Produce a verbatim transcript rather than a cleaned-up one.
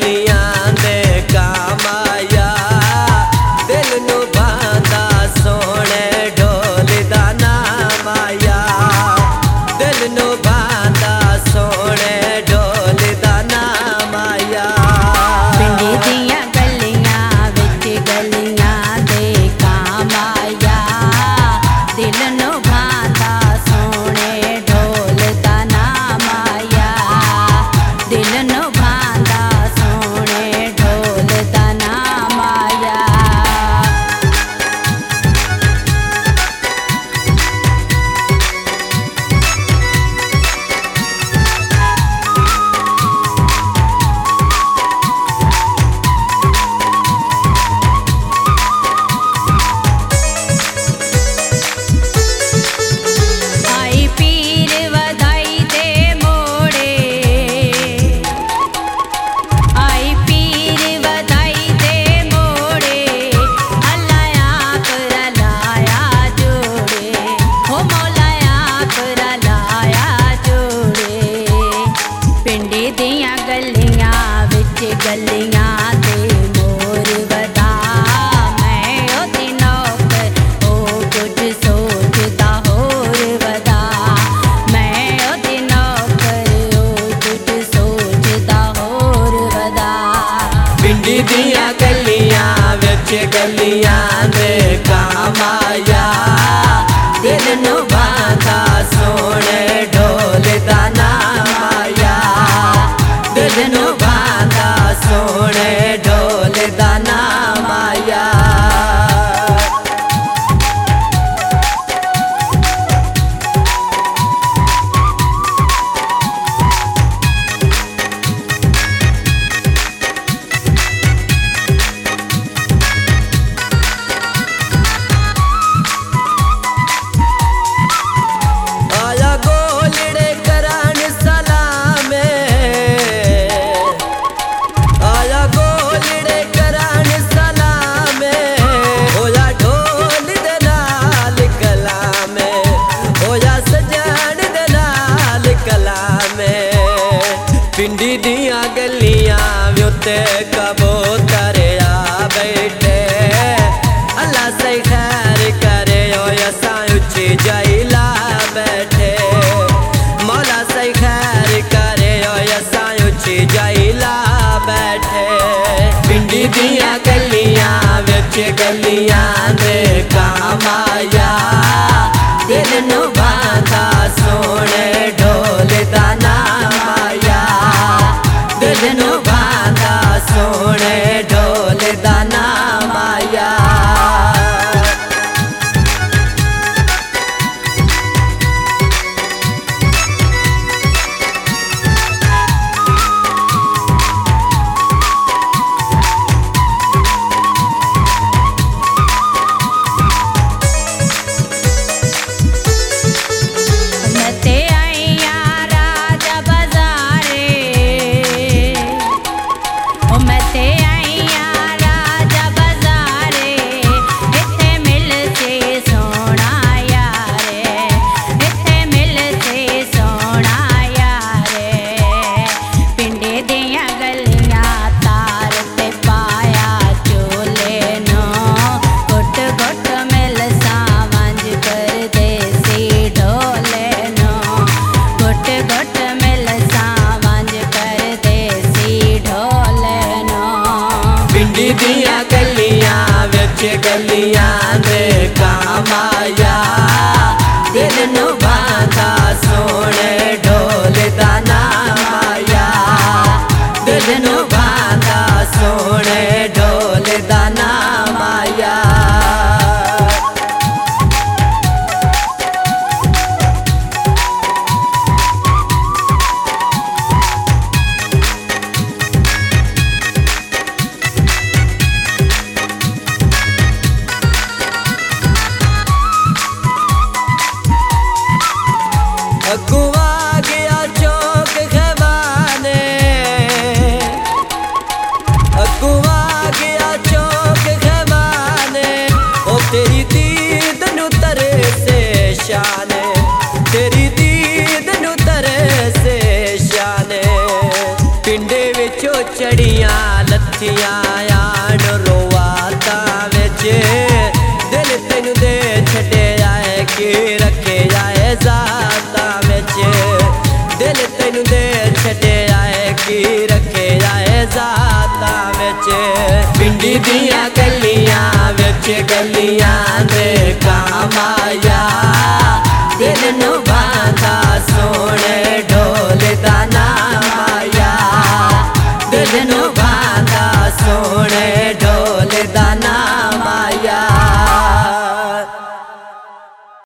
गलियां दे काम आया दिल नू बांधा सोने ढोल दा नाम आया दिल नू बांधा सोने ढोल दा नाम आया पिंडी दियां गलियां विच गलियां दे काम आया दिल नू बांधा सोने ढोल दा नाम आया दिल नू बांधा सोने ढोल दा नाम आया आई पीर वधाई दे मोड़े आई पीर वधाई दे मोड़े अल्लाह आप रलाया जोड़े हो मौला आप रलाया जोड़े पिंडी दियां गलियां विच गलियां दे मोर वधा मैं ओदी नौकर ओ कुछ सोचदा होर वधा मैं ओदी नौकर ओ कुछ सोचदा होर वधा पिंडी दियां गलियां विच गलियां दे काम आया दिल नू बांधा सोने ढोल दा नाम आया दिल नू बांधा सोने ढोल दा नाम आया आया गोलड़े करान सलामे आया गोलड़े करान सलामे होया ढोल दे नाल कलामे होया सजन दे नाल कलामे पिंडी दियां गलियां व्योते कबूतर आ बैठे अल्लाह सही खैर करे ओ असां उच्ची जाइला बैठे मौला सही खैर करे ओ असां उच्ची जाइला बैठे पिंडी दियां गलियां विच गलियां दे काम आया दिल नू बांधा सोने ढोल दा नाम आया दिल नू बांधा सोने ढोल दा नाम आया मैं ते आईया राजा बाजारे ओ मैं ते आईया राजा बाजारे इत्थे मिल से सोना यारे इत्थे मिल से सोना यारे पिंडे दियां गलियां तार ते पाया चोले नो गुट गुट मिल सावंज कर देसी ढोले नो गुट गुट मिल सावंज कर देसी ढोले नो पिंडी दियां गलियां विच गलियां दे काम आया दिल नू बांधा सोने ढोल दा नाम आया दिल नू बांधा सोने ढोल दा नाम आया अगुआ गया चौक खवाने अगुआ गया चौक खवाने ओ तेरी दीद नू तरे से शाने तेरी दीद नू तरे से शाने पिंडे विचों चढ़ियां लत्थियां आन रोवाता विच दिल तैनू दे छड्डे आए की रखे आए जाता विच दिल तैनू दे छड्डे आए की रखे आए जाता विच पिंडी दियां गलियां विच गलियां दे काम आया दिल नू बांधा सोने